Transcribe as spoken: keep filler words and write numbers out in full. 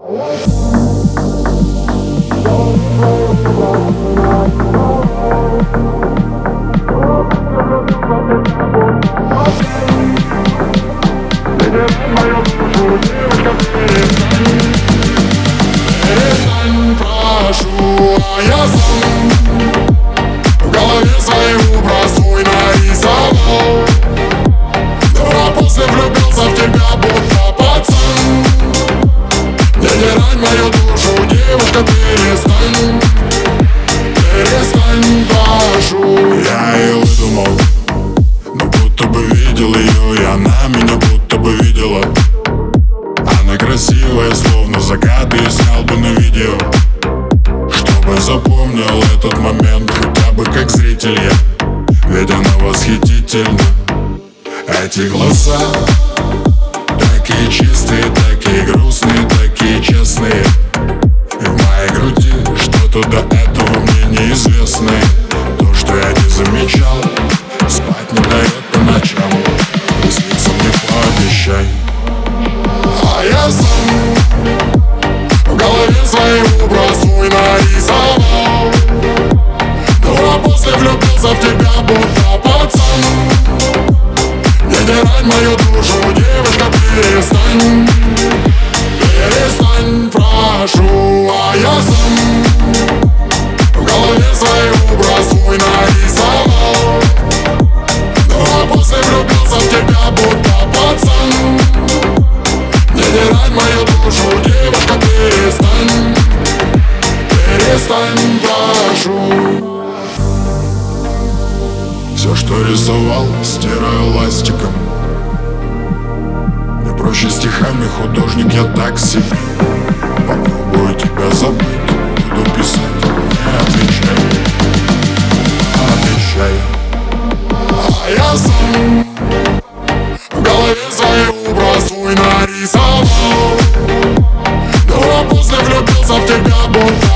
Перестань, прошу, а я сам в голове свою образ свой нарисовал. Но а после влюбился в тебя, будто пацан. Не тирай мою душу, девушка, перестань. Перестань, прошу. Я ее выдумал, но будто бы видел ее, и она меня будто бы видела. Она красивая, словно закат, и снял бы на видео, чтобы запомнил этот момент хотя бы как зритель я. Ведь она восхитительна. Эти глаза такие чистые, такие грустные, такие честные. И в моей груди что-то до этого мне неизвестное. То, что я не замечал, спать не дает по ночам. И снится мне, пообещай. А я сам в голове свой образ свой нарисовал. Ну а после влюбился в тебя, будто пацан. Не тирай мою душу, девушка, перестань. Перестань, прошу. А я сам в голове свой образ свой нарисовал. Ну а после влюбился в тебя, будто пацан. Не тирай мою душу, девушка, перестань. Перестань, прошу. Все, что рисовал, стираю ластиком. Мне проще стихами, художник я так себе. Попробую тебя забыть, буду писать, не отвечай. Обещай. А я сам в голове свой образ свой нарисовал. Ну а после влюбился в тебя, будто